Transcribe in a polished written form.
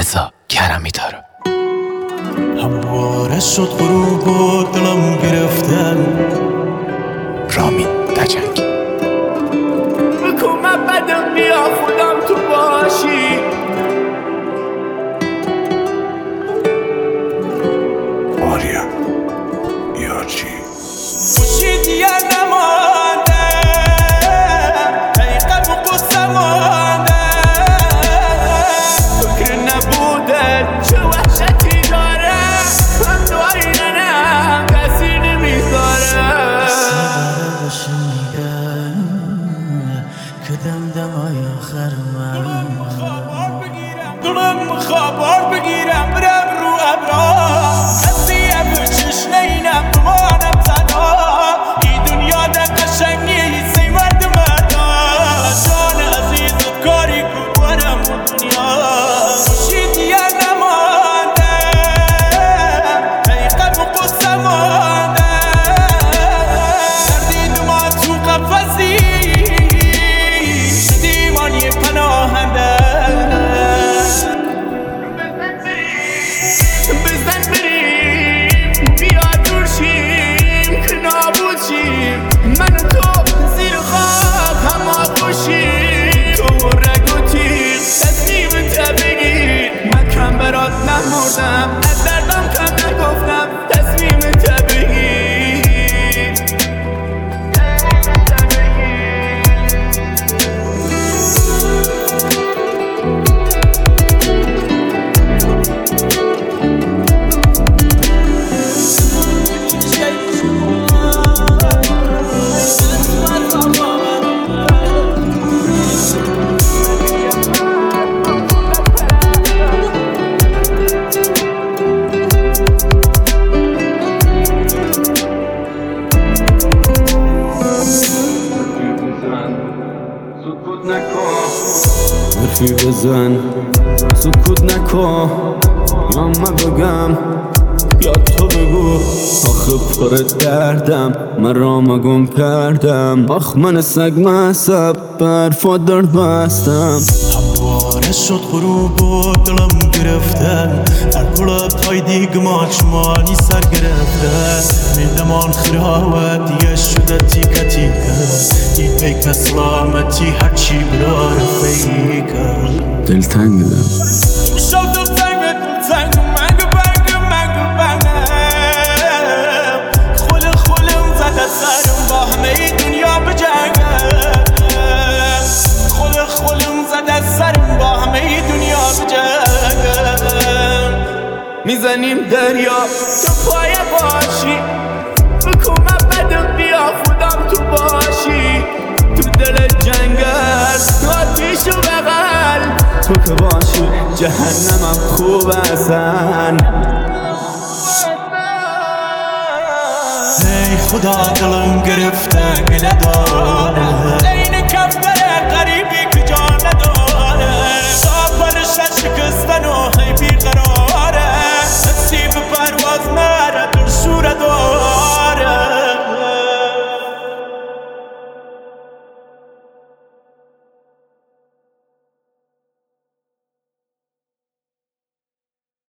رضا کرمی داره. همواره شد غروب و دلم گرفته. رامین تجنگی. بکن من بدم بیا خودم تو باشی. آریا یارچی خوشی دیگر نمانده، حقیقت و قصه مانده. فکر نبوده چه وحشتی داره، هم دعایی ننم کسی نمیذاره. باشه میگه که دمدمای آخر من دلم خبر بگیرم برم رو ابرا. کسی به چشم اینم بمانم تنها. این دنیا در قشنگی سی مرد مردا. جان عزیز و کاری کو برم دنیا. خوشی دیگر نمانده، حقیقت و قصه مانده. دردید ما تو قفصی دیوانی پناهنده. بزن بریم بیا دور شیم که نابود شیم. من و تو زیر خاک هم آغوشیم. تو رگ و تیغ تصمیم تا بگیر. من کم برات نمردم، از دردم کم نگفتم. تصمیم تا بگیر. حرفی بزن سکوت نکن، یا من بگم یا تو بگو. آخه پر دردم من رام گم کردم. آخ من سگ مصب برفات درد بستم. همواره شد غروب و دلم گرفته. در پلت های دیگ ماچمانی سر گرفته. میدمان خراوت دیگه شده تیکه تیکه. این پیک سلامتی هرچی برا رفیقه. دلتنگ دم شب دلتنگ منگو بنگم. خولم زده سرم با همه دنیا بجنگم. خولم زده سرم با همه دنیا بجنگم. میزنیم دریا تو پایه باشی. بکن من بدم بیا خودم تو باشی. تو دل جنگل تو آتیش و بغل. تو که باشی جهنمم خوب اصلا. ای خدا دلم گرفته گله داره.